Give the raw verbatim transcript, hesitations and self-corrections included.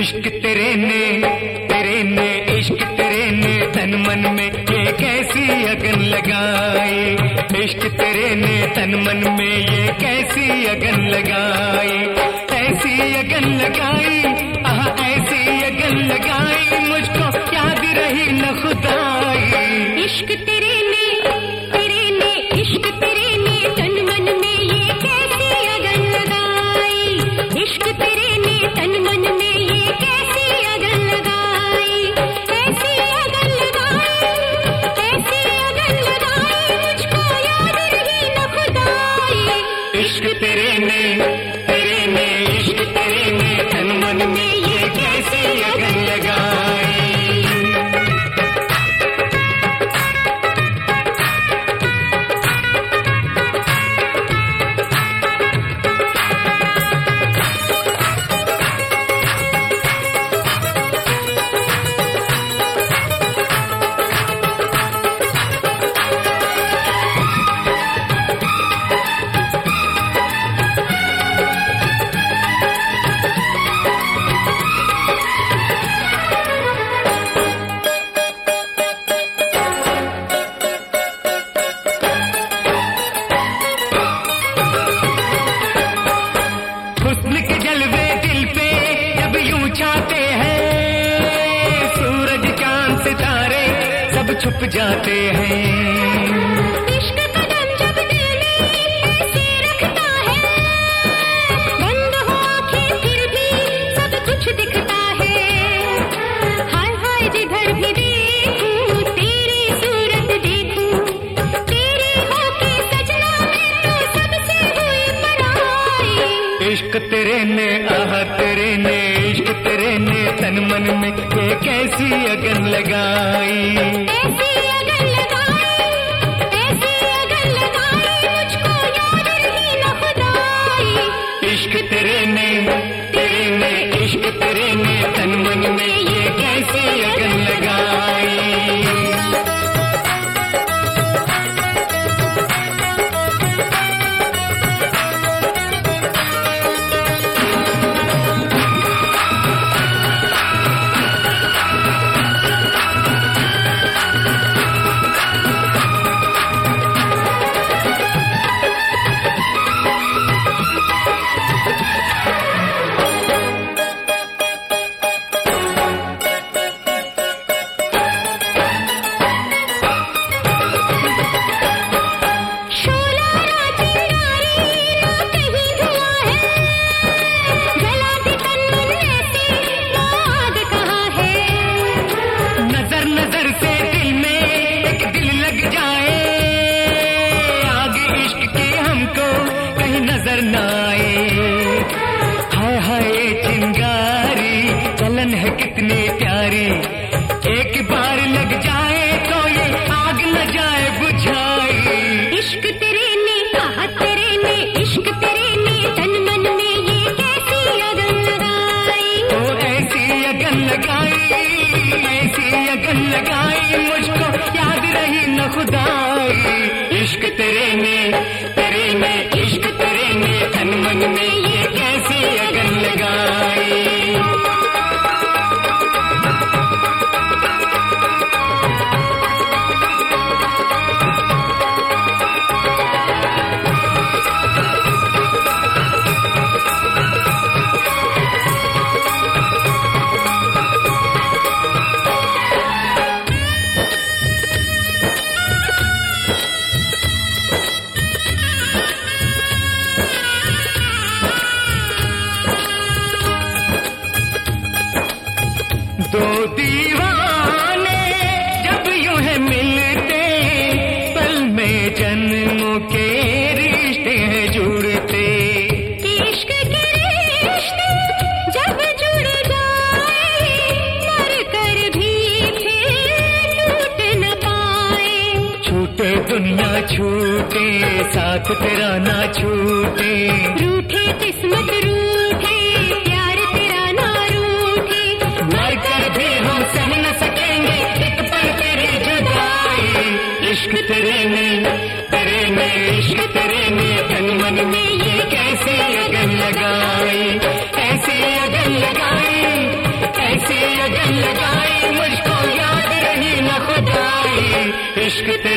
इश्क तेरे ने तेरे ने इश्क तेरे ने तन मन में ये कैसी अगन लगाई। इश्क तेरे ने तन मन में ये कैसी अगन लगाई। ऐसी अगन लगाई, आह ऐसी अगन लगाई, मुझको याद रही न खुदाई। इश्क तेरे ने तेरे ने इश्क तेरे ने तन मन में ये कैसी अगन लगाई। इश्क तेरे ने तन मन में ये कैसी अगन लगाई। ऐसी अगन लगाई, ऐसी अगन लगाई, मुझको याद रही न खुदाई। इश्क तेरे ने तेरे ने इश्क तेरे ने तन मन में ये कैसी अगन लगाई। हुस्न के जलवे दिल पे जब यूं छाते हैं, सूरज चांद सितारे सब छुप जाते हैं। इश्क कदम जब दिल में ऐसे रखता है, बंद हो आंखें फिर भी सब कुछ दिखता है। हाय हाय जिधर भी देखूं तेरी सूरत देखूं, तेरी होके सजना मैं तो सबसे हुई पराई। इश्क तेरे ने आह तेरे ने इश्क तेरे ने तन मन में ये कैसी अगन लगाई। ऐसी अगन लगाई, ऐसी अगन लगाई, मुझको याद रही न खुदाई। इश्क तेरे ने तेरे ने इश्क तेरे ने तन मन में ये कैसी अगन लगाई। शोला ना चिंगारी ना कहीं धुआं है, जला दे तन मन ऐसे वो आग कहाँ है। नजर नजर से दिल में एक दिल लग जाए, आग इश्क की हमको कहीं नजर न आए। हाय हाय ये चिंगारी चलन है कितनी प्यारी, एक बार लग जाए तो ये आग न जाए बुझाई। इश्क तेरे ने कहा तेरे ने इश्क तेरे ने तन मन में ये कैसी अगन लगाई। तो ऐसी अगन लगाई, ऐसी अगन लगाई, मुझको याद रही न खुदाई। इश्क तेरे ने तेरे ने इश्क तेरे ने तन मन में ये कैसी अगन लगाई। दो दीवाने जब यूं है मिलते, पल में जन्मों के रिश्ते हैं जुड़ते। इश्क के रिश्ते जब जुड़ जाए, मर कर भी फिर टूट न पाए। छूटे दुनिया छूटे साथ तेरा ना छूटे, रूठे किस्मत रूठे प्यार तेरा ना रूठे। मर कर भी हम सह न सकेंगे एक पल तेरी जुदाई। इश्क तेरे ने तेरे ने इश्क तेरे ने तन मन में ये कैसी अगन लगाई। ऐसी अगन लगाई, इश्क तेरा